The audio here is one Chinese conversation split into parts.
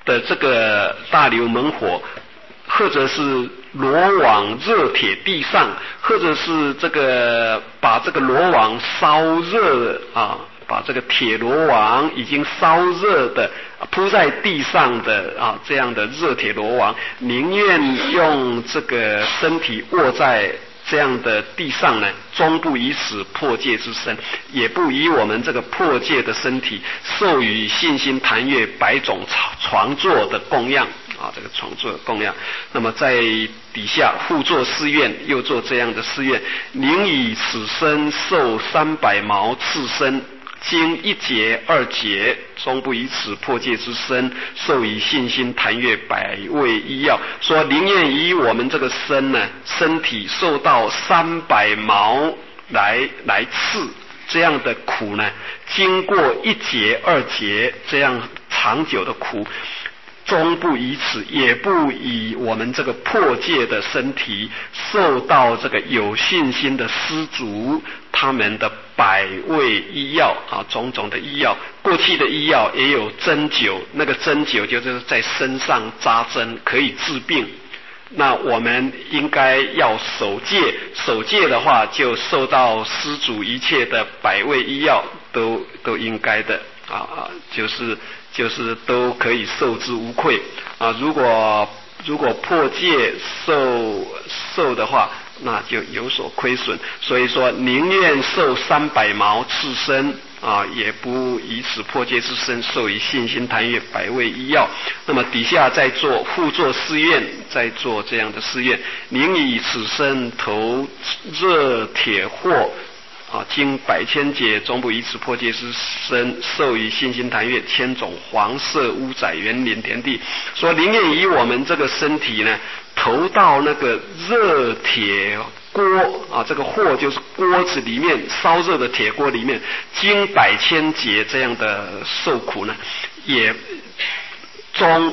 的这个大流猛火，或者是罗网热铁地上，或者是这个把这个罗网烧热啊，把这个铁罗网已经烧热的铺在地上的啊这样的热铁罗网，宁愿用这个身体卧在这样的地上呢，终不以此破戒之身，也不以我们这个破戒的身体授予信心坛月百种床座的供养啊，这个床座的供养。那么在底下复作誓愿，又做这样的誓愿：宁以此身受300毛刺身，经1节2节，终不以此破戒之身授以信心坛月百味医药。说宁愿以我们这个身体受到300毛来刺这样的苦呢，经过1节2节这样长久的苦，终不以此，也不以我们这个破戒的身体受到这个有信心的施主他们的百味医药啊，种种的医药。过去的医药也有针灸，那个针灸就是在身上扎针，可以治病。那我们应该要守戒，守戒的话就受到施主一切的百味医药都应该的啊，就是都可以受之无愧啊。如果破戒受的话，那就有所亏损。所以说宁愿受300毛刺身啊，也不以此破戒之身授以信心坛月百味医药。那么底下再复作誓愿，再做这样的誓愿：宁以此身投热铁火啊，经100千劫，终不以此破戒之身授以信心坛月1000种黄色屋宅园林田地。说宁愿以我们这个身体呢，投到那个热铁锅啊，这个火就是锅子里面烧热的铁锅里面，经100千劫这样的受苦呢，也终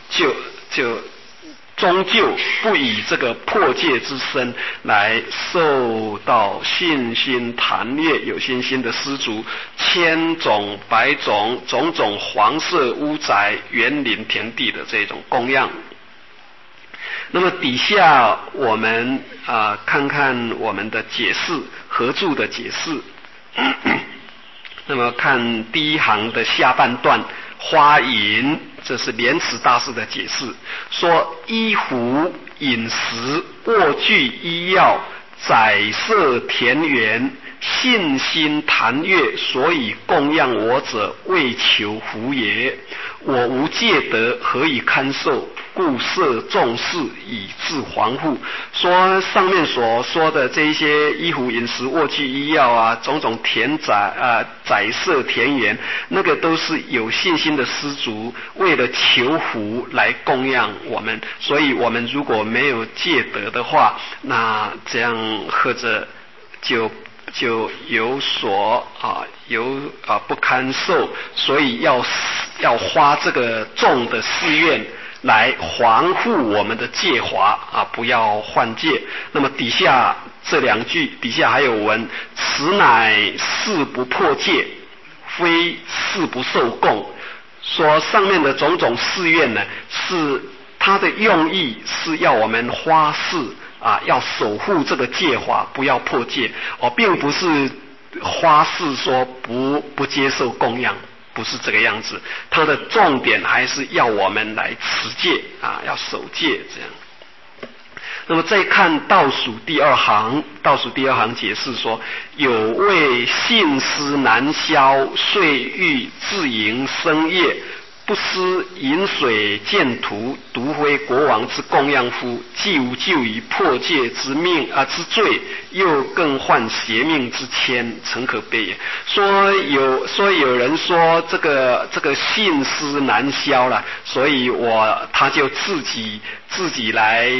究不以这个破戒之身来受到信心坛月有信心的施主1000种100种种种黄色屋宅园林田地的这种供养。那么底下我们看看我们的解释，合注的解释。那么看第一行的下半段，花引，这是莲池大师的解释，说衣服、饮食、卧具、医药、宰舍田园、信心坛月，所以供养我者，为求福也。我无戒德，何以堪受？故设众事以自防护。说上面所说的这些衣服、饮食、卧具、医药啊，种种宰舍田园，那个都是有信心的施主为了求福来供养我们。所以我们如果没有戒德的话，那这样或者就有所不堪受，所以要花这个重的誓愿来防护我们的戒华啊，不要犯戒。那么底下这2句底下还有文：此乃誓不破戒，非誓不受供。说上面的种种誓愿呢，是它的用意是要我们发誓啊，要守护这个戒华，不要破戒并不是发誓说不接受供养，不是这个样子。它的重点还是要我们来持戒啊，要守戒这样。那么再看倒数第2行解释说：有位信思难消，遂欲自营生业，不思饮水见土，独非国王之供养夫，既无救于破戒之罪，又更患邪命之愆，诚可悲也。说有人说这个信思难消了，所以他就自己来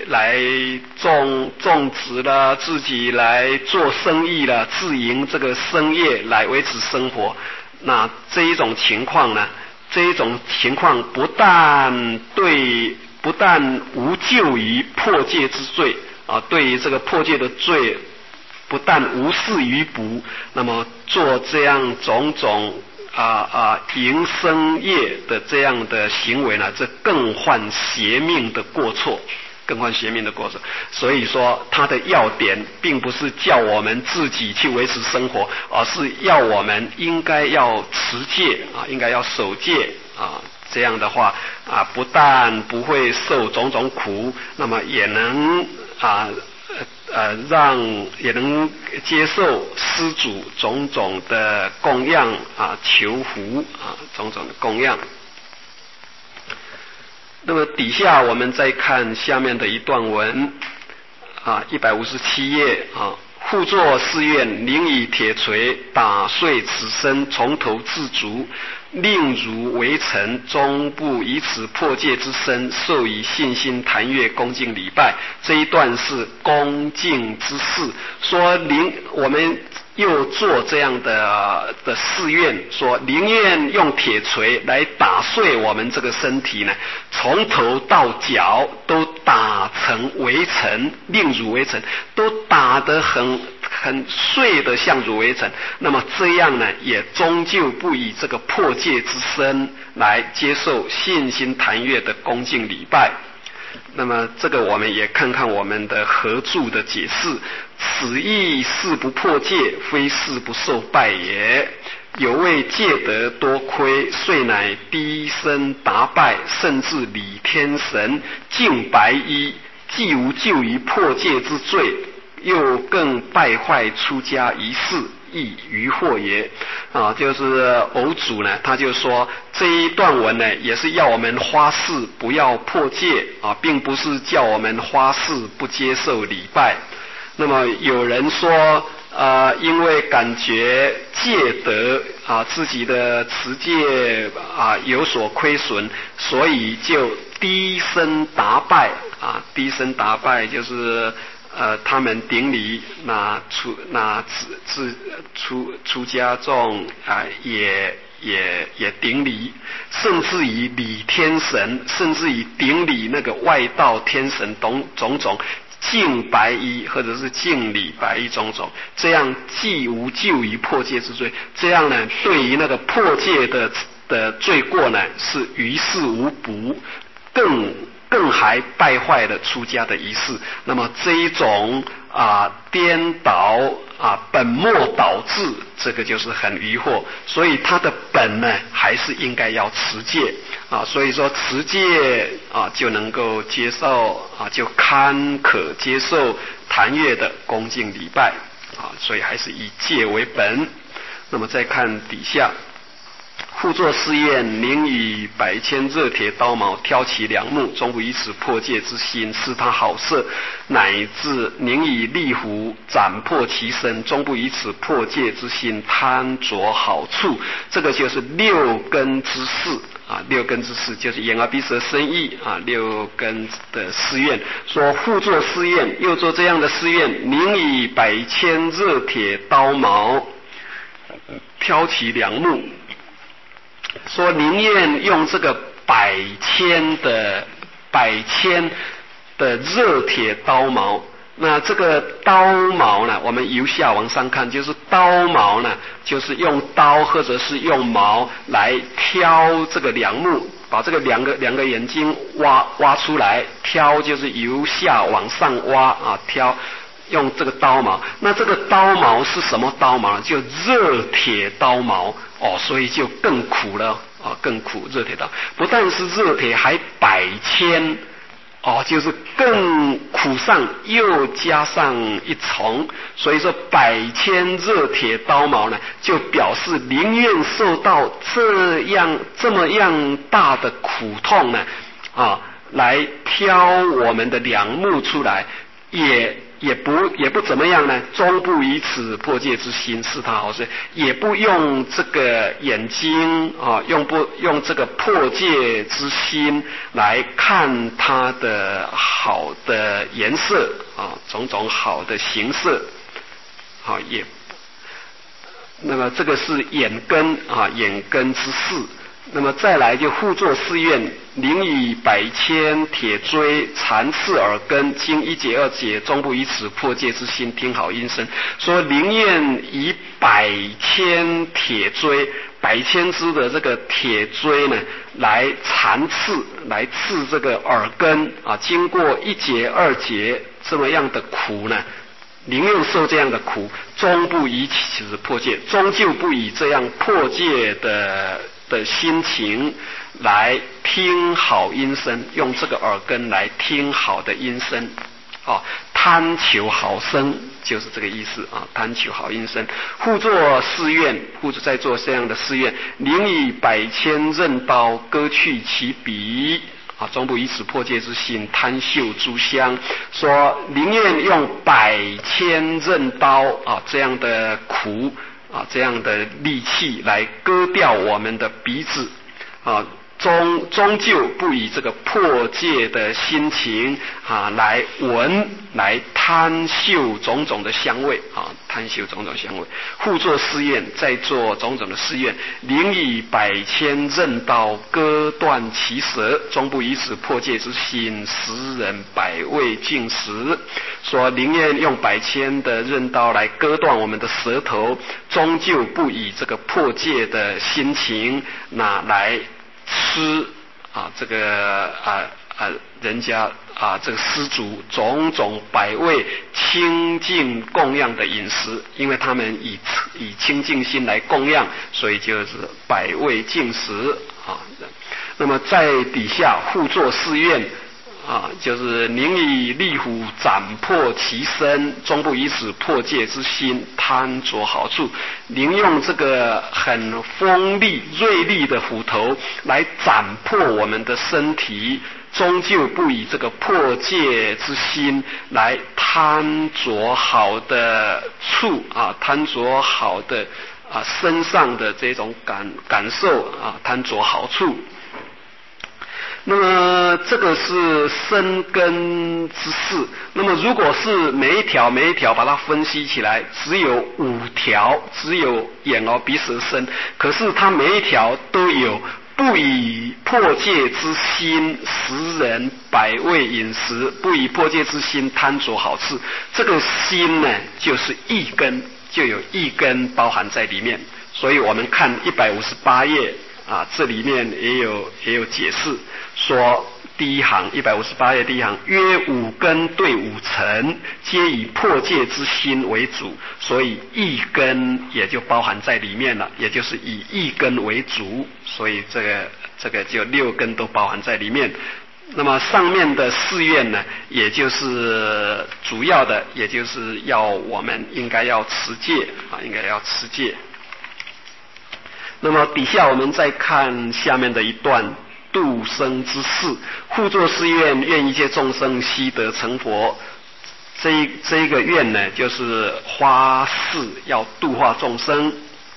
种植了，自己来做生意了，自营这个生业来维持生活。那这一种情况呢？不但无救于破戒之罪啊，对于这个破戒的罪不但无视于补，那么做这样种种营生业的这样的行为呢，这更犯邪命的过错。更换邪命的过程，所以说它的要点并不是叫我们自己去维持生活，而是要我们应该要持戒应该要守戒这样的话不但不会受种种苦，那么也能也能接受施主种种的供养求福种种的供养。那么底下我们再看下面的一段文157页复作誓愿，宁以铁锤打碎此身，从头至足，令如为尘，终不以此破戒之身，受以信心坛乐恭敬礼拜。这一段是恭敬之事，说我们又做这样的誓愿，说宁愿用铁锤来打碎我们这个身体呢，从头到脚都打成为尘，令汝为尘，都打得很碎的像汝为尘。那么这样呢，也终究不以这个破戒之身来接受信心坛乐的恭敬礼拜。那么这个我们也看看我们的合注的解释，此意是不破戒，非是不受拜也。有为戒得多亏，遂乃低身达拜，甚至礼天神，净白衣，既无救于破戒之罪，又更败坏出家仪式，亦愚惑也就是偶主呢，他就说这一段文呢，也是要我们发誓不要破戒并不是叫我们发誓不接受礼拜。那么有人说因为感觉戒德自己的持戒有所亏损，所以就低身达拜低身达拜就是他们顶礼出家众也顶礼，甚至于礼天神，甚至于顶礼那个外道天神种种敬白衣或者是敬礼白衣种种，这样既无救于破戒之罪，这样呢对于那个破戒的罪过呢是于事无补，更还败坏了出家的仪式。那么这一种颠倒本末倒置，这个就是很疑惑。所以它的本呢还是应该要持戒所以说持戒就能够接受就堪可接受坛乐的恭敬礼拜所以还是以戒为本。那么再看底下，复作誓愿，宁以百千热铁刀矛挑其梁木，终不以此破戒之心是他好色，乃至宁以利斧斩破其身，终不以此破戒之心贪着好处。这个就是六根之事六根之事就是眼耳鼻舌身意六根的誓愿。说复作誓愿，又做这样的誓愿，宁以百千热铁刀矛挑其梁木，说宁愿用这个百千的热铁刀矛。那这个刀矛呢，我们由下往上看，就是刀矛呢，就是用刀或者是用矛来挑这个梁木，把这个两个眼睛挖出来，挑就是由下往上挖挑，用这个刀矛。那这个刀矛是什么刀矛呢？就热铁刀矛所以就更苦了更苦。热铁刀不但是热铁，还百千就是更苦上又加上一重。所以说百千热铁刀矛呢，就表示宁愿受到这么样大的苦痛呢来挑我们的梁木出来，也不怎么样呢，终不以此破戒之心是他好色，也不用这个眼睛用这个破戒之心来看它的好的颜色种种好的形色那么这个是眼根之事。那么再来就复作誓愿，宁以百千铁锥缠刺耳根，经一解二解，终不以此破戒之心听好音声。说宁愿以百千铁锥百千支的这个铁锥呢，来缠刺，来刺这个耳根啊，经过一节二节这么样的苦呢，宁愿受这样的苦，终不以此破戒，终究不以这样破戒的心情来听好音声，用这个耳根来听好的音声。贪求好声就是这个意思啊，贪求好音声。复作誓愿，复在做这样的誓愿，宁以百千刃刀割去其鼻啊，终不以此破戒之心贪嗅诸香。说宁愿用百千刃刀啊这样的苦啊这样的利器来割掉我们的鼻子啊。终究不以这个破戒的心情啊来闻来贪嗅种种的香味啊，贪嗅种种香味。复作誓愿，再做种种的誓愿，宁以百千刃刀割断其舌，终不以此破戒之心食人百味尽食。说宁愿用百千的刃刀来割断我们的舌头，终究不以这个破戒的心情那来吃啊，这个人家啊，这个施主种种百味清净供养的饮食，因为他们以清净心来供养，所以就是百味净食啊。那么在底下复作誓愿啊，就是宁以利斧斩破其身，终不以此破戒之心贪着好处。宁用这个很锋利锐利的斧头来斩破我们的身体，终究不以这个破戒之心来贪着好的处啊，贪着好的身上的这种感受啊，贪着好处。那么这个是身根之事。那么如果是每一条把它分析起来，只有5条，只有眼耳鼻舌身，可是它每一条都有不以破戒之心食人百味饮食，不以破戒之心贪着好处。这个心呢，就是一根，就有一根包含在里面。所以我们看158页啊，这里面也有解释，说第一行158页第一行，约5根对5尘，皆以破戒之心为主，所以一根也就包含在里面了，也就是以一根为主，所以这个就6根都包含在里面。那么上面的誓愿呢，也就是主要的，也就是要我们应该要持戒啊，应该要持戒。那么底下我们再看下面的一段度生之事，复作誓愿，愿一切众生悉得成佛。这一个愿呢，就是花誓要度化众生。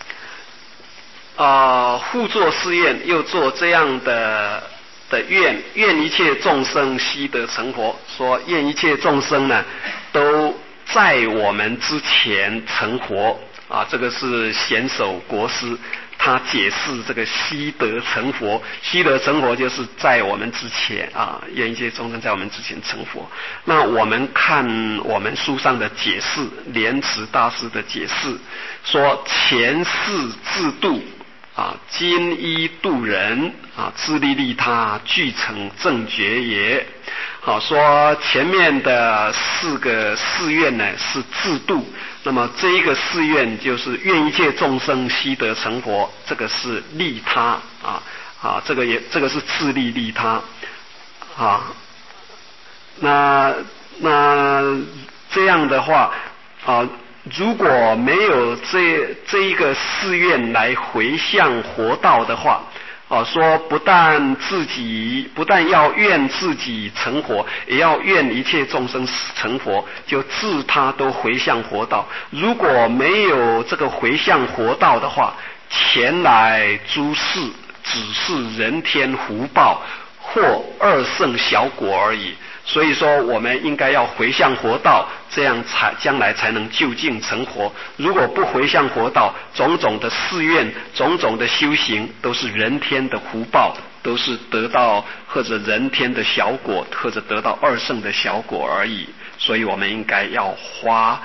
复作誓愿，又做这样的愿，愿一切众生悉得成佛。说愿一切众生呢，都在我们之前成佛啊，这个是贤首国师。他解释这个悉得成佛，悉得成佛就是在我们之前啊，愿一切众生在我们之前成佛。那我们看我们书上的解释，莲池大师的解释说，前世自度啊，今依度人啊，自利利他，俱成正觉也。好，说前面的4个誓愿呢是自度，那么这一个誓愿就是愿一切众生悉得成佛，这个是利他这个是自利利他啊。那这样的话如果没有这一个誓愿来回向活道的话，说不但要愿自己成佛，也要愿一切众生成佛，就自他都回向活道。如果没有这个回向活道的话，前来诸世只是人天福报或2乘小果而已。所以说我们应该要回向活道，这样将来才能究竟成佛。如果不回向活道，种种的誓愿，种种的修行都是人天的福报，都是得到或者人天的小果，或者得到2乘的小果而已。所以我们应该要花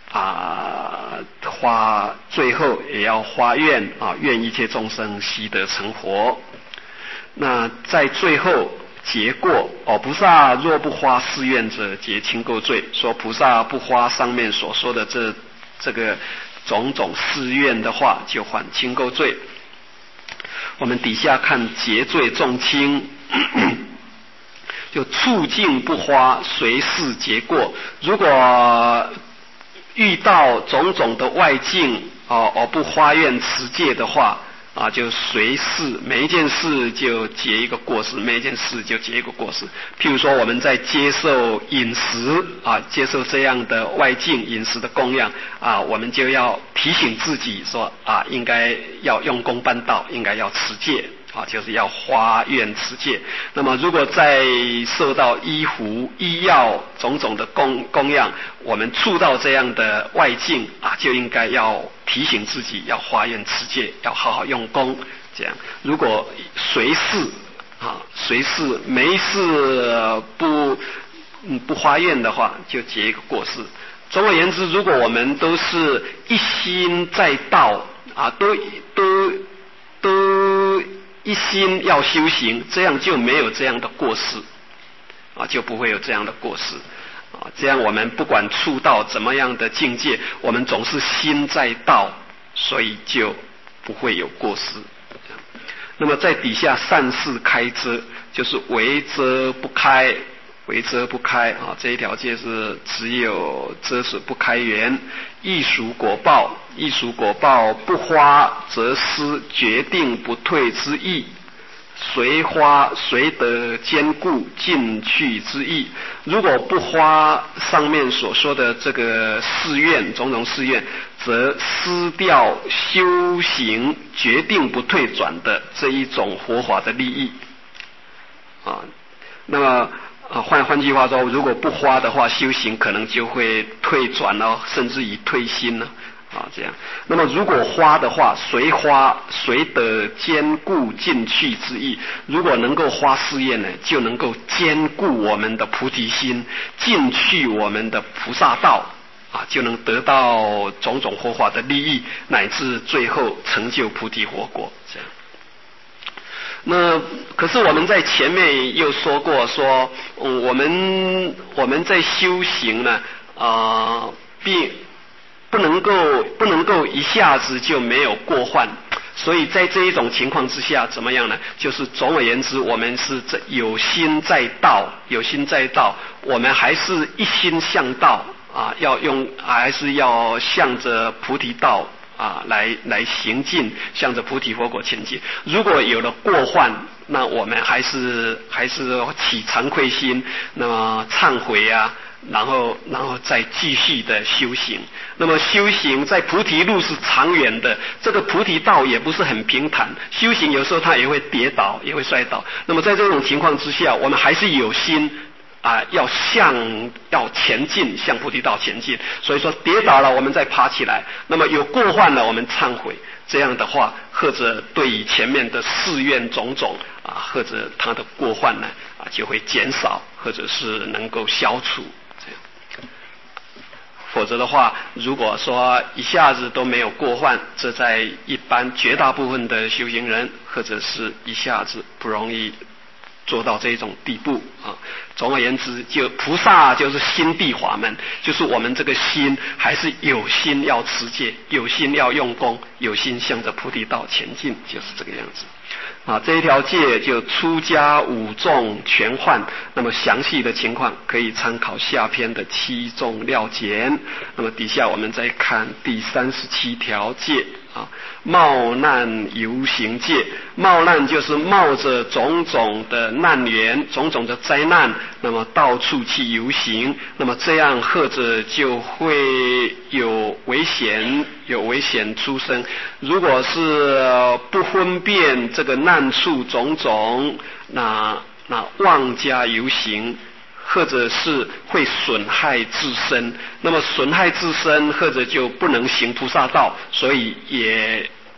最后也要发愿愿一切众生悉得成佛。那在最后结过菩萨若不发誓愿者，结轻垢罪。说菩萨不发上面所说的这个种种誓愿的话，就犯轻垢罪。我们底下看结罪重轻，就处境不发，随事结过。如果遇到种种的外境而不发愿持戒的话就随事，每一件事就结一个过失，每一件事就结一个过失。譬如说我们在接受饮食接受这样的外境饮食的供养我们就要提醒自己说应该要用功办道，应该要持戒就是要发愿持戒。那么如果在受到衣服医药种种的供养，我们触到这样的外境就应该要提醒自己要发愿持戒，要好好用功。这样如果随事没事不发愿的话，就结一个过失。总而言之，如果我们都是一心在道都一心要修行，这样就没有这样的过失就不会有这样的过失这样我们不管触到怎么样的境界，我们总是心在道，所以就不会有过失。那么在底下善事开遮，就是为遮不开，为遮不开这一条戒是只有遮止不开缘。易属果报，易属果报不发则失决定不退之意，随发随得坚固进去之意。如果不发上面所说的这个誓愿，种种誓愿，则失掉修行决定不退转的这一种佛法的利益那么换句话说，如果不发的话，修行可能就会退转甚至于退心了这样。那么如果发的话，随发随得坚固进去之意。如果能够发誓愿呢，就能够坚固我们的菩提心，进去我们的菩萨道就能得到种种佛法的利益，乃至最后成就菩提佛果。这样。那可是我们在前面又说过说我们在修行呢并不能够一下子就没有过患。所以在这一种情况之下怎么样呢？就是总而言之，我们是有心在道，有心在道，我们还是一心向道还是要向着菩提道来行进，向着菩提佛果前进。如果有了过患，那我们还是起惭愧心，那么忏悔然后再继续的修行。那么修行在菩提路是长远的，这个菩提道也不是很平坦，修行有时候它也会跌倒，也会摔倒。那么在这种情况之下，我们还是有心要前进，向菩提道前进。所以说跌倒了我们再爬起来，那么有过患了我们忏悔。这样的话，或者对于前面的誓愿种种或者他的过患呢就会减少，或者是能够消除。这样。否则的话，如果说一下子都没有过患，这在一般绝大部分的修行人，或者是一下子不容易做到这种地步总而言之，就菩萨就是心地法门，就是我们这个心还是有心要持戒，有心要用功，有心向着菩提道前进，就是这个样子这一条戒就出家五众全换。那么详细的情况可以参考下篇的七众料简。那么底下我们再看第37条戒冒难游行戒。冒难就是冒着种种的难缘，种种的灾难，那么到处去游行，那么这样或者就会有危险出生。如果是不分辨这个难处种种，那妄加游行，或者是会损害自身，那么损害自身或者就不能行菩萨道，所以也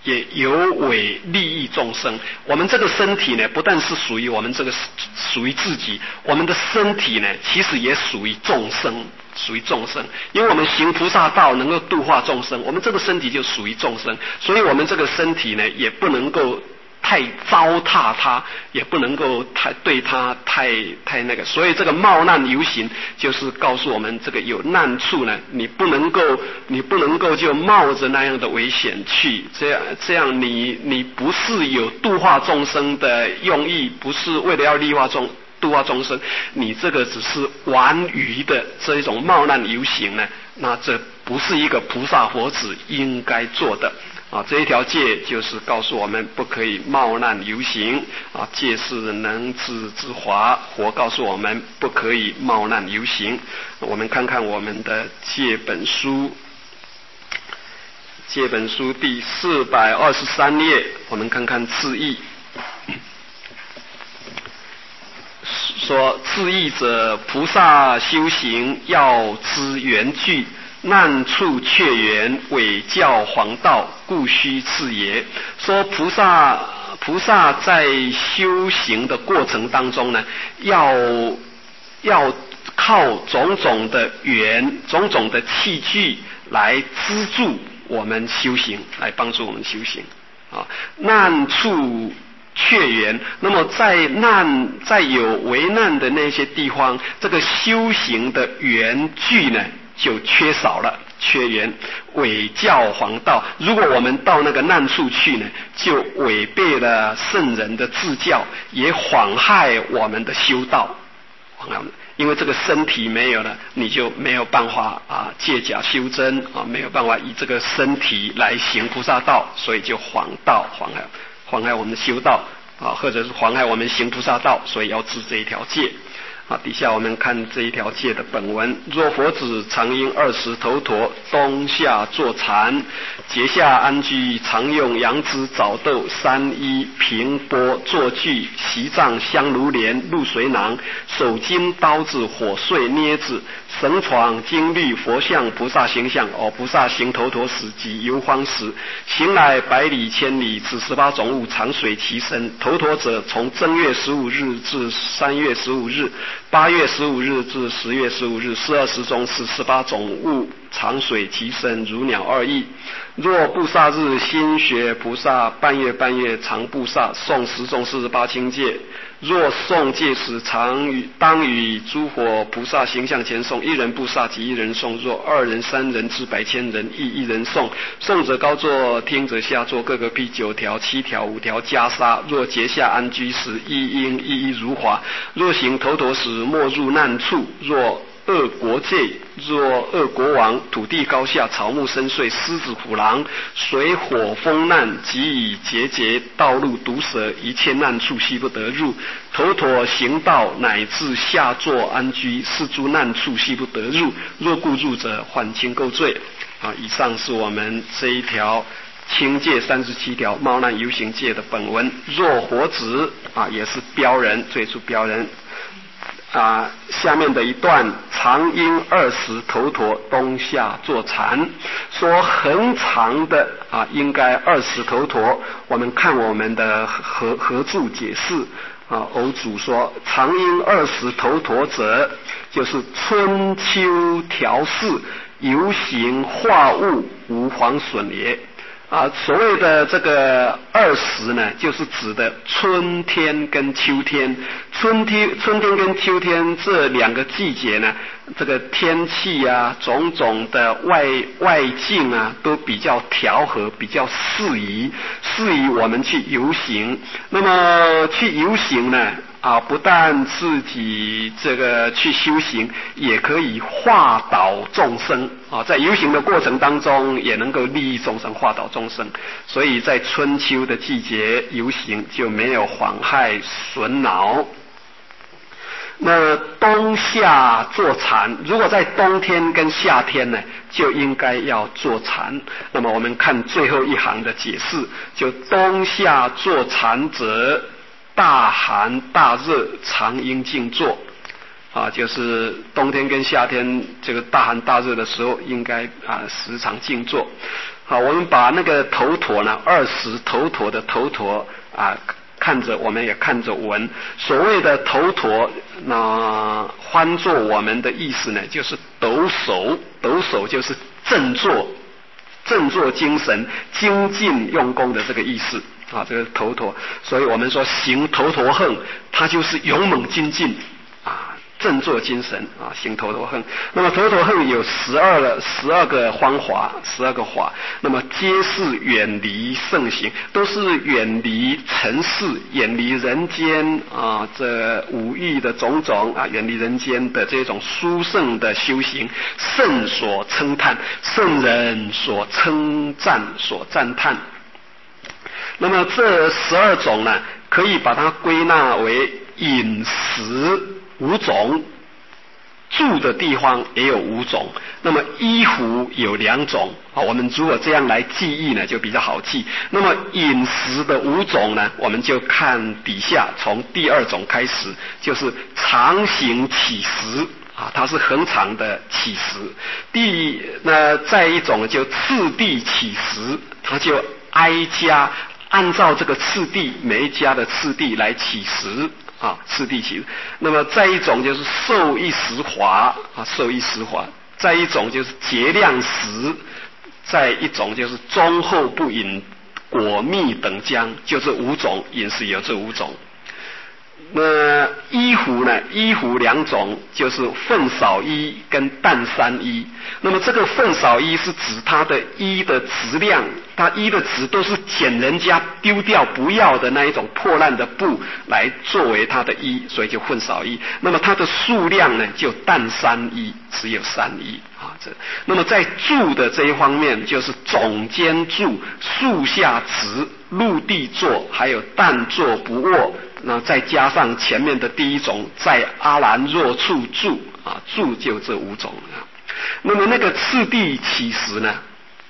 也有为利益众生。我们这个身体呢，不但是属于我们这个属于自己，我们的身体呢，其实也属于众生，属于众生。因为我们行菩萨道能够度化众生，我们这个身体就属于众生，所以我们这个身体呢，也不能够太糟蹋他，也不能够对他太那个，所以这个冒难游行就是告诉我们，这个有难处呢，你不能够就冒着那样的危险去，这样你不是有度化众生的用意，不是为了要度化众生，你这个只是玩鱼的这一种冒难游行呢，那这不是一个菩萨佛子应该做的。这一条戒就是告诉我们不可以冒难游行戒是能治之华，佛告诉我们不可以冒难游行。我们看看我们的戒本书第423页，我们看看字义。说自义者，菩萨修行要知缘具，难处却缘，伪教黄道，故须次也。说菩萨在修行的过程当中呢，要靠种种的缘、种种的器具来资助我们修行，来帮助我们修行难处却缘，那么在有危难的那些地方，这个修行的缘具呢就缺少了，缺缘，违教黄道。如果我们到那个难处去呢，就违背了圣人的自教，也妨害我们的修道。因为这个身体没有了，你就没有办法借假修真没有办法以这个身体来行菩萨道，所以就妨害我们的修道或者是妨害我们行菩萨道，所以要治这一条戒。底下我们看这一条戒的本文：若佛子常应20头陀，冬夏坐禅，节下安居，常用杨枝枣豆3衣平钵坐具席帐香炉帘入水囊手巾刀子火碎镊子绳床经律佛像菩萨形象菩萨行头陀时及游荒时，行来百里千里，此18种物常随其身。头陀者，从正月15日至3月15日，8月15日至10月15日，12时中是18种物常随其身，如鸟2翼。若布萨日，心学菩萨，半月常布萨，诵10种48清戒。若诵戒时，当与诸佛菩萨形象前诵，1人布萨即1人诵；若2人、3人至百千人，亦1人诵。诵者高坐，听者下坐，各个辟9条、7条、5条袈裟。若节下安居时，亦应一一如法。若行头陀时，莫入难处。若恶国界，若恶国王，土地高下，草木深邃，狮子虎狼，水火风难，即以节道路毒蛇，一切难处悉不得入。头陀行道，乃至下坐安居，是诸难处悉不得入。若故入者，患轻垢罪。以上是我们这一条清戒37条冒难游行戒的本文。若佛子也是标人，最初标人。下面的一段，常应20头陀，冬夏坐禅，说很长的应该20头陀。我们看我们的合注解释偶主说，常应20头陀者，就是春秋调适，游行化物，无妨损也。所谓的这个20呢，就是指的春天跟秋天。春天跟秋天这2个季节呢，这个天气种种的外境都比较调和，比较适宜我们去游行。那么去游行呢不但自己这个去修行，也可以化导众生在游行的过程当中也能够利益众生，化导众生。所以在春秋的季节游行就没有妨害损恼。那冬夏坐禅，如果在冬天跟夏天呢，就应该要坐禅。那么我们看最后一行的解释，就冬夏坐禅者，大寒大热常应静坐。 就是冬天跟夏天这个大寒大热的时候，应该时常静坐。好，我们把那个头陀呢，20头陀的头陀看着，我们也看着闻。所谓的头陀，那翻作我们的意思呢，就是抖擞，抖擞就是振作，振作精神、精进用功的这个意思这个头陀。所以我们说行头陀横，它就是勇猛精进振作精神行头陀横。那么头陀横有12个方法，12个法，那么皆是远离圣行，都是远离尘世，远离人间这五欲的种种远离人间的这种殊胜的修行，圣所称叹，圣人所称赞，所赞叹。那么这12种呢，可以把它归纳为饮食5种，住的地方也有5种，那么衣服有2种我们如果这样来记忆呢，就比较好记。那么饮食的5种呢，我们就看底下，从第2种开始，就是常行乞食它是恒常的乞食。再一种就次第乞食，它就挨家按照这个次第，每一家的次第来乞食次第乞食。那么再一种就是受一时华受一时华。再一种就是节量食。再一种就是中后不饮果蜜等浆，就这5种饮食有这5种。那衣服呢？衣服2种，就是粪扫衣跟淡衫衣。那么这个粪扫衣是指它的衣的质量，它衣的质都是捡人家丢掉不要的那一种破烂的布来作为它的衣，所以就粪扫衣。那么它的数量呢，就淡衫衣，只有3衣那么在住的这一方面，就是总间住、树下直、陆地坐，还有淡坐不卧。那再加上前面的第1种，在阿兰若处住住就这5种那么那个次第乞食呢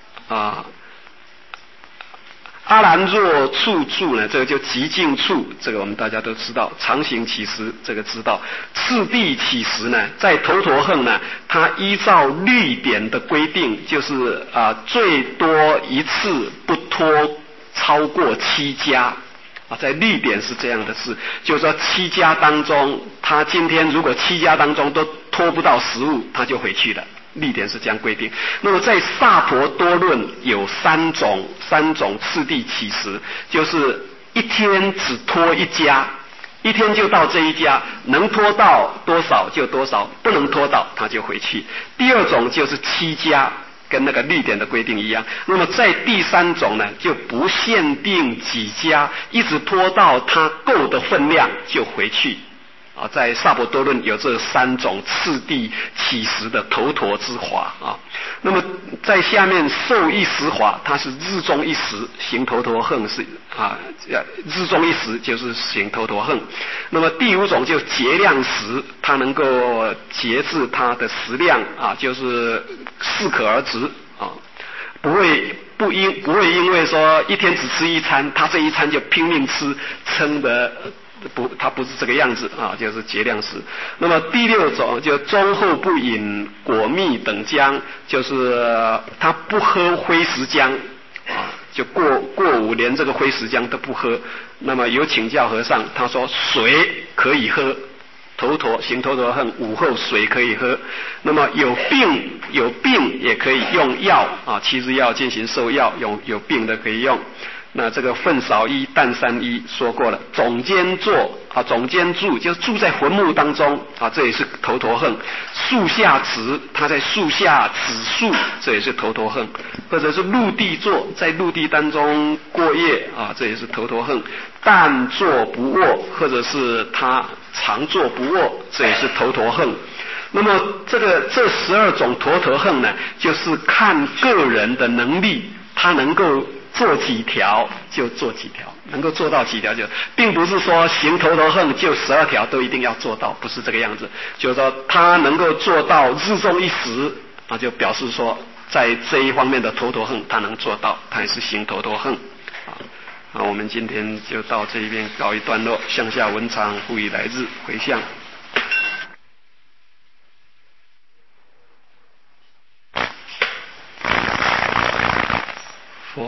阿兰若处住呢，这个就极静处，这个我们大家都知道。常行乞食这个知道。次第乞食呢，在头陀横呢，它依照律典的规定，就是最多一次不脱超过7家在律典是这样的事，就是说7家当中，他今天如果7家当中都拖不到食物，他就回去了。律典是这样规定。那么在萨婆多论有3种次第乞食，就是一天只拖1家，一天就到这一家，能拖到多少就多少，不能拖到他就回去。第2种就是7家，跟那个律典的规定一样。那么在第3种呢，就不限定几家，一直拖到他够的分量就回去在萨婆多论有这3种次第乞食的头陀之法那么在下面受一时法，它是日中一时行头陀横是日中一时就是行头陀横。那么第5种就节量食，它能够节制它的食量就是适可而止不会因为说一天只吃1餐，他这一餐就拼命吃，撑的它不是这个样子就是节量食。那么第6种就中后不饮果蜜等浆，就是他不喝灰石浆就过午连这个灰石浆都不喝。那么有请教和尚，他说水可以喝，行头陀横午后水可以喝。那么有病也可以用药7日药进行受药，有病的可以用。那这个粪扫衣、淡衫衣说过了。总间坐总间住就是住在坟墓当中这也是头陀横。树下植，他在树下植树，这也是头陀横。或者是陆地坐，在陆地当中过夜这也是头陀横。淡坐不卧，或者是他常坐不卧，这也是头陀横。那么这12种头陀横呢，就是看个人的能力，他能够做几条就做几条，能够做到几条并不是说行头陀横就12条都一定要做到，不是这个样子。就是说他能够做到日中一时就表示说在这一方面的头陀横他能做到，他也是行头陀横我们今天就到这一边告一段落，向下文长，复以来日回向。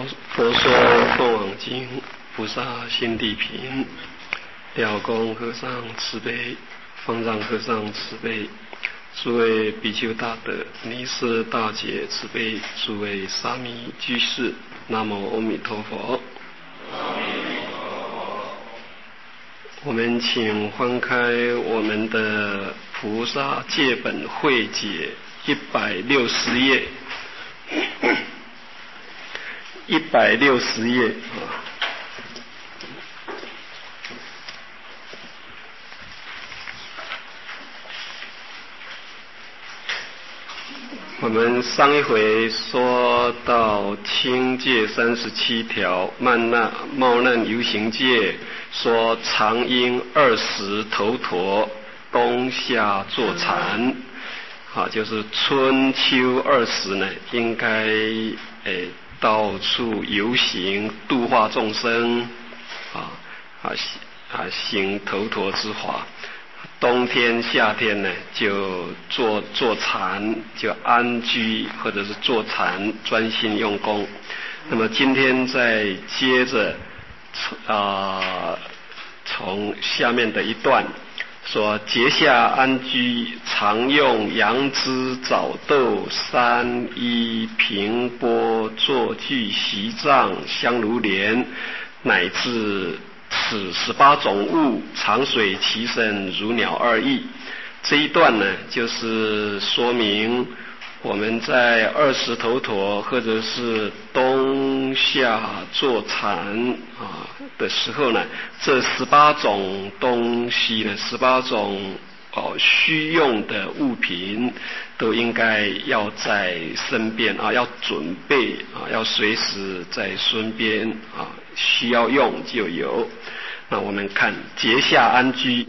佛说凤凰经，菩萨心地平，了公和尚慈悲，方丈和尚慈悲，诸位比丘大德、尼师大姐慈悲，诸位沙弥居士，南无阿弥陀佛。我们请翻开我们的菩萨戒本会解160页，160页啊。我们上一回说到清戒37条，冒难游行戒，说常应20头陀，冬夏坐禅，就是春秋20呢，应该到处游行度化众生，行头陀之法。冬天夏天呢，就坐禅，就安居或者是坐禅专心用功。那么今天再接着从下面的一段说，节下安居，常用杨枝、枣豆、山衣、平波、坐具、席帐、香炉莲，乃至此18种物，常随其身，如鸟二翼。这一段呢，就是说明我们在20头陀或者是冬夏坐禅的时候呢，这18种东西呢，18种需用的物品都应该要在身边要准备要随时在身边需要用就有。那我们看节下安居，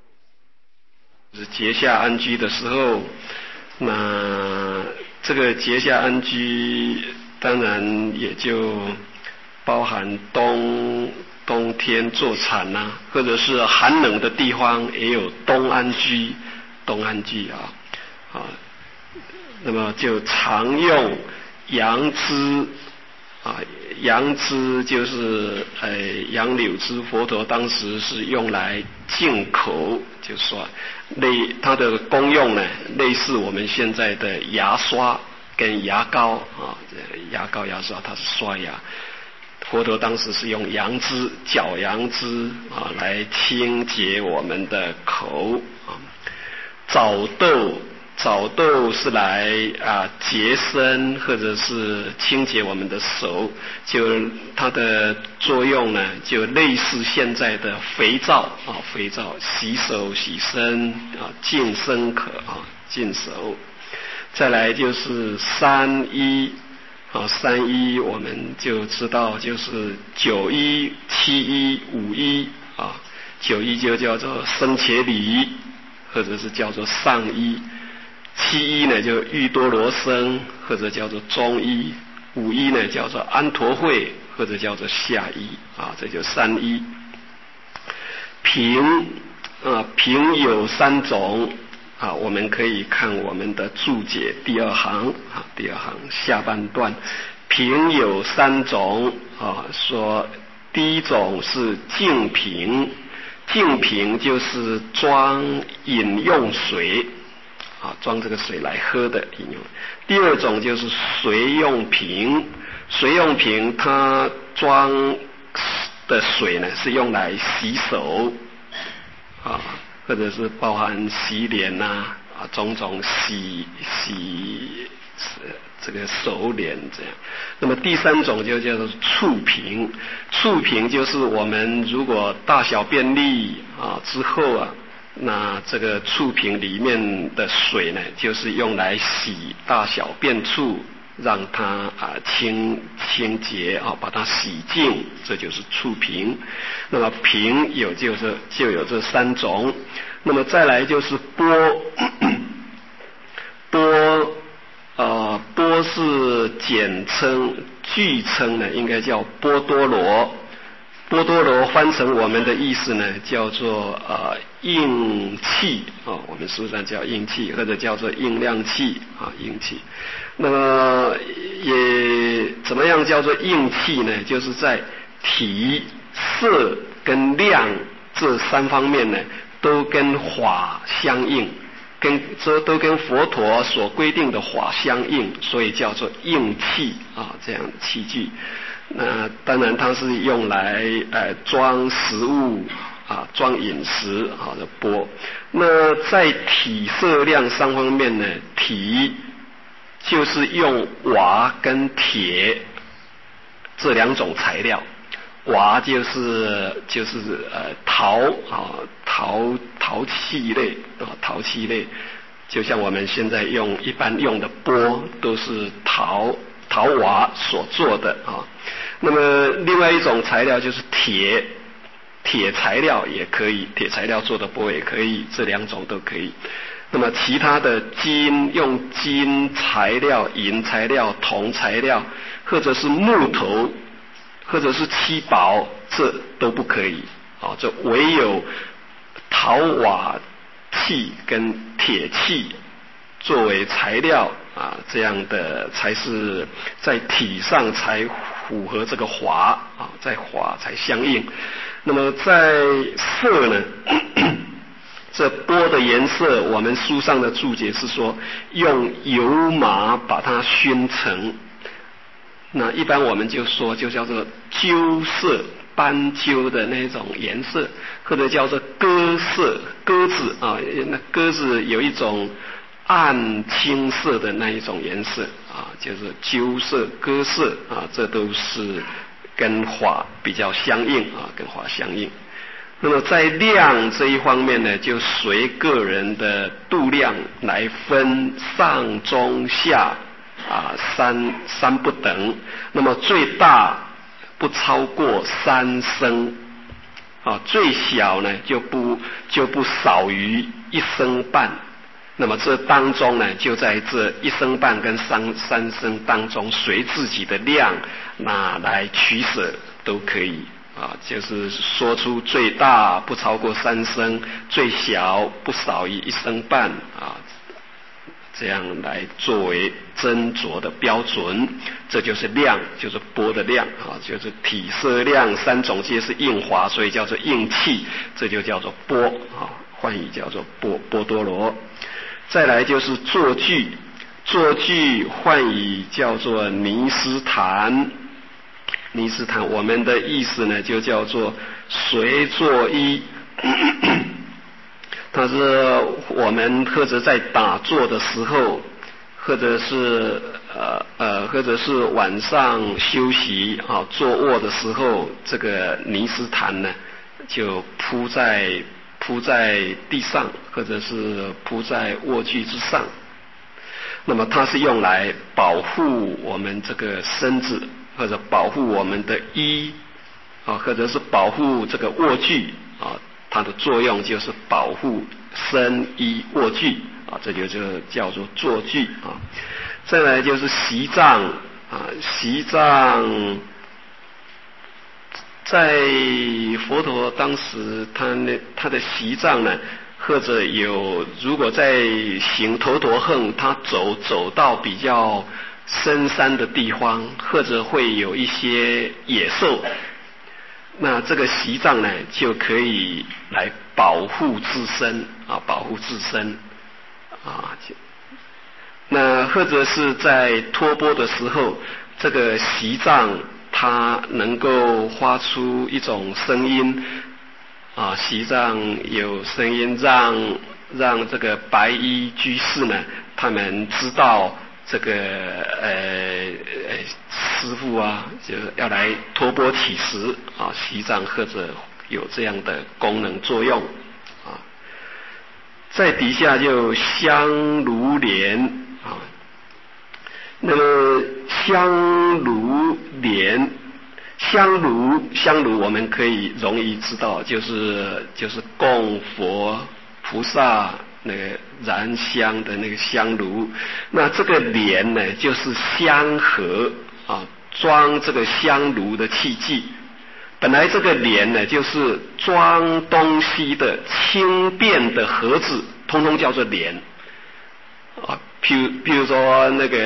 节下安居的时候，那这个节下安居当然也就包含冬天坐禅或者是寒冷的地方也有冬安居那么就常用杨枝杨枝就是杨柳枝，佛陀当时是用来净口，就说它的功用呢，类似我们现在的牙刷跟牙膏牙膏牙刷它是刷牙，佛陀当时是用杨枝绞杨枝来清洁我们的口枣豆是来洁身或者是清洁我们的手，就它的作用呢，就类似现在的肥皂洗手洗身净身可净手。再来就是三衣我们就知道就是9衣、7衣、5衣9衣就叫做僧伽梨，或者是叫做上衣。7衣呢就玉多罗僧，或者叫做中衣。5衣呢叫做安陀会，或者叫做下衣这就3衣。瓶有3种我们可以看我们的注解第2行下半段，瓶有3种说第一种是净瓶，净瓶就是装饮用水装这个水来喝的饮用。第2种就是随用瓶，随用瓶它装的水呢是用来洗手或者是包含洗脸种种洗这个手脸这样。那么第3种就叫做触瓶，触瓶就是我们如果大小便利之后那这个触瓶里面的水呢，就是用来洗大小便处，让它清洁把它洗净，这就是触瓶。那么瓶就有这3种。那么再来就是钵是简称，具称呢应该叫波多罗。波多罗翻成我们的意思呢，叫做应器我们书上叫应器，或者叫做应量器应器。那么也怎么样叫做应气呢？就是在体、色跟量这三方面呢，都跟法相应，都跟佛陀所规定的法相应，所以叫做应气啊，这样的器具。那当然它是用来装食物啊，装饮食啊的钵。那在体色量三方面呢，体就是用瓦跟铁这两种材料。瓦就是陶器类啊，陶器类，就像我们现在一般用的钵都是陶瓦所做的啊。那么另外一种材料就是铁材料也可以，铁材料做的钵也可以，这两种都可以。那么其他的用金材料、银材料、铜材料，或者是木头，或者是漆宝，这都不可以啊。这唯有陶瓦器跟铁器作为材料啊，这样的才是在体上才符合这个法啊，在法才相应。那么在色呢，这钵的颜色，我们书上的注解是说用油麻把它熏成，那一般我们就说就叫做鸠色，斑鸠的那种颜色，或者叫做鸽色，鸽子啊，那鸽子有一种暗青色的那一种颜色啊，就是鸠色、鸽色啊，这都是跟法比较相应啊，跟法相应。那么在量这一方面呢，就随个人的度量来分上中下啊，三不等。那么最大不超过3升啊，最小呢就不少于1升半。那么这当中呢，就在这1升半跟3升当中，随自己的量那来取舍都可以啊，就是说出最大不超过3升，最小不少于1升半啊，这样来作为斟酌的标准。这就是量，就是钵的量啊，就是体色量3种皆是应法，所以叫做应气，这就叫做钵啊，梵语叫做钵多罗。再来就是坐具，坐具梵语叫做尼斯坛，尼斯坛我们的意思呢就叫做随坐衣。它是我们或者在打坐的时候，或者是晚上休息啊坐卧的时候，这个尼斯坛呢就铺在地上，或者是铺在卧具之上。那么它是用来保护我们这个身子，或者保护我们的衣啊，或者是保护这个卧具啊，它的作用就是保护身衣卧具啊，这就叫做坐具啊。再来就是席帐啊，席帐在佛陀当时他的席帐呢，或者如果在行头陀行，他走到比较深山的地方，或者会有一些野兽，那这个席帐呢就可以来保护自身啊，保护自身啊。那或者是在托钵的时候，这个席帐它能够发出一种声音啊，席帐有声音让这个白衣居士呢，他们知道这个师父啊，就是要来托钵乞食啊，席帐或者有这样的功能作用啊。在底下就香炉帘啊，那么香炉帘，香炉我们可以容易知道，就是供佛菩萨那个燃香的那个香炉。那这个帘呢，就是香盒啊，装这个香炉的器具。本来这个帘呢，就是装东西的轻便的盒子，通通叫做帘啊。譬如说那个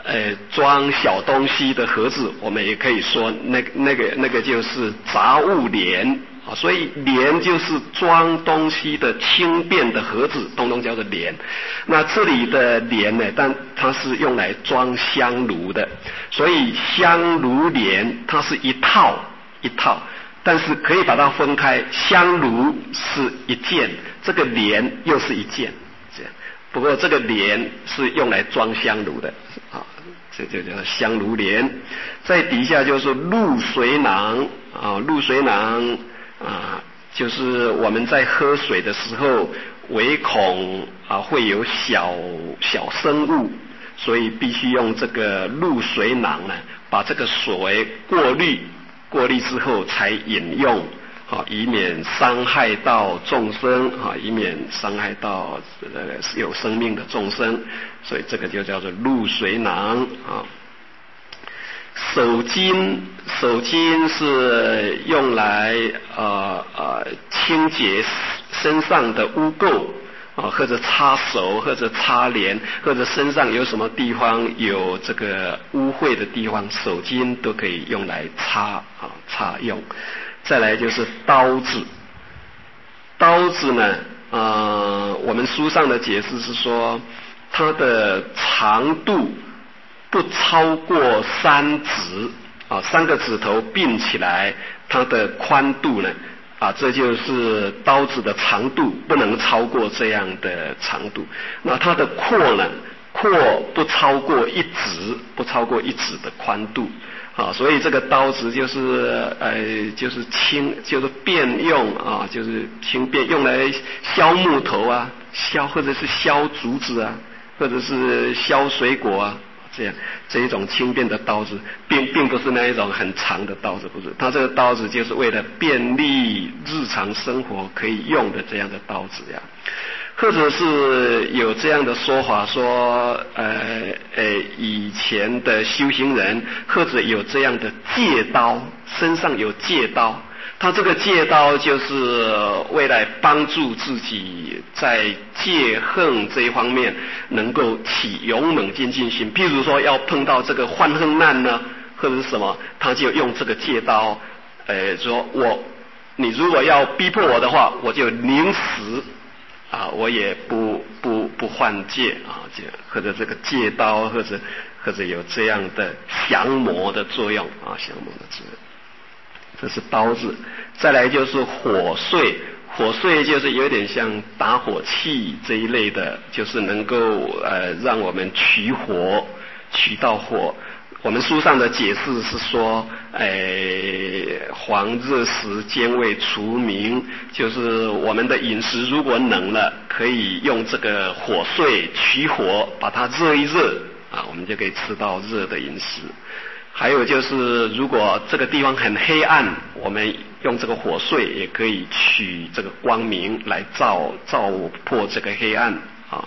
装小东西的盒子，我们也可以说那个就是杂物帘啊，所以帘就是装东西的轻便的盒子，通通叫做帘。那这里的帘呢，但它是用来装香炉的，所以香炉帘它是一套一套，但是可以把它分开，香炉是一件，这个帘又是一件，这样。不过这个帘是用来装香炉的啊，这就叫香炉帘。在底下就是露水囊啊，露水囊啊，就是我们在喝水的时候，唯恐啊会有小生物，所以必须用这个露水囊呢，把这个水过滤之后才饮用，以免伤害到众生，以免伤害到有生命的众生，所以这个就叫做露水囊啊。手巾是用来清洁身上的污垢啊，或者擦手，或者擦脸，或者身上有什么地方有这个污秽的地方，手巾都可以用来擦用。再来就是刀子呢，我们书上的解释是说，它的长度不超过3指啊，3个指头并起来，它的宽度呢，这就是刀子的长度，不能超过这样的长度。那它的阔呢，不超过1指的宽度。所以这个刀子就是便用啊，就是轻便，用来削木头啊，或者是削竹子啊，或者是削水果啊，这一种轻便的刀子，并不是那一种很长的刀子，不是。它这个刀子就是为了便利日常生活可以用的这样的刀子呀。或者是有这样的说法说，以前的修行人或者有这样的戒刀，身上有戒刀，他这个戒刀就是为了帮助自己在戒恨这一方面能够起勇猛精进心。譬如说要碰到这个患恨难呢，或者是什么，他就用这个戒刀，说你如果要逼迫我的话，我就宁死。我也不犯戒啊，或者这个戒刀，或者有这样的降魔的作用啊，降魔的作用。这是刀子。再来就是火穗就是有点像打火器这一类的，就是能够让我们取到火。我们书上的解释是说，黄热时兼为除名，就是我们的饮食如果冷了，可以用这个火穗取火，把它热一热啊，我们就可以吃到热的饮食。还有就是，如果这个地方很黑暗，我们用这个火穗也可以取这个光明来照破这个黑暗啊。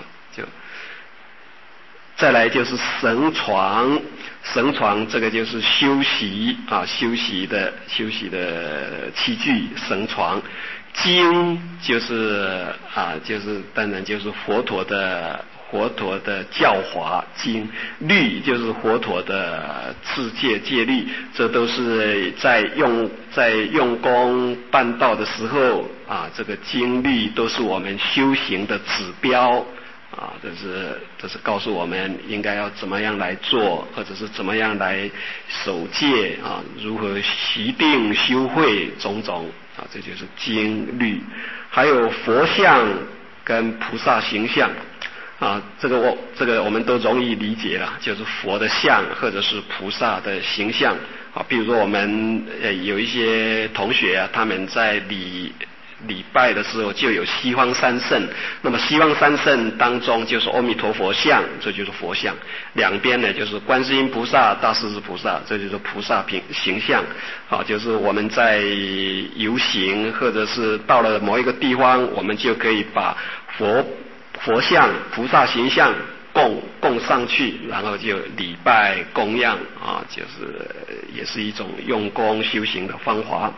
再来就是绳床这个就是休息的器具，绳床。经就是当然就是佛陀的教法经，律就是佛陀的自戒戒律，这都是在用功办道的时候这个经律都是我们修行的指标这是告诉我们应该要怎么样来做，或者是怎么样来守戒如何习定修慧种种这就是经律。还有佛像跟菩萨形象这个我们都容易理解了，就是佛的像或者是菩萨的形象比如说我们有一些同学他们在礼拜的时候就有西方三圣，那么西方三圣当中就是阿弥陀佛像，这就是佛像，两边呢就是观世音菩萨、大势至菩萨，这就是菩萨形象就是我们在游行或者是到了某一个地方，我们就可以把佛像、菩萨形象供上去，然后就礼拜供养就是也是一种用功修行的方法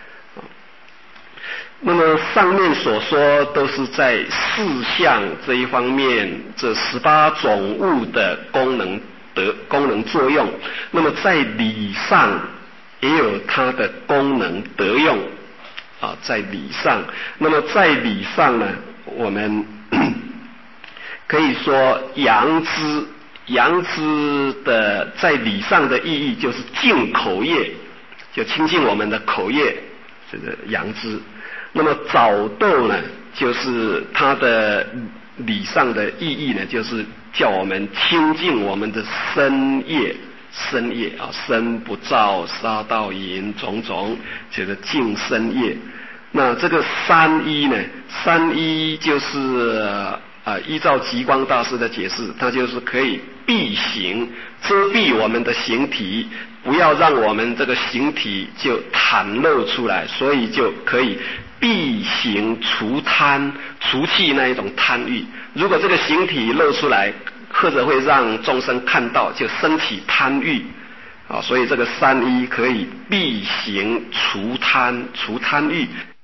那么上面所说都是在四相这一方面，这18种物的功能功能作用。那么在理上也有它的功能德用啊，在理上。那么在理上呢，我们可以说杨枝的在理上的意义就是净口业，就清净我们的口业，这个杨枝。那么枣豆呢，就是它的理上的意义呢，就是叫我们清净我们的身业啊，身不造杀盗淫种种，这个净身业。那这个三一呢，三一就是依照极光大师的解释，它就是可以蔽形，遮蔽我们的形体，不要让我们这个形体就袒露出来，所以就可以避形除贪，除去那一种贪欲。如果这个形体露出来，或者会让众生看到，就升起贪欲啊，所以这个三一可以避形除贪欲。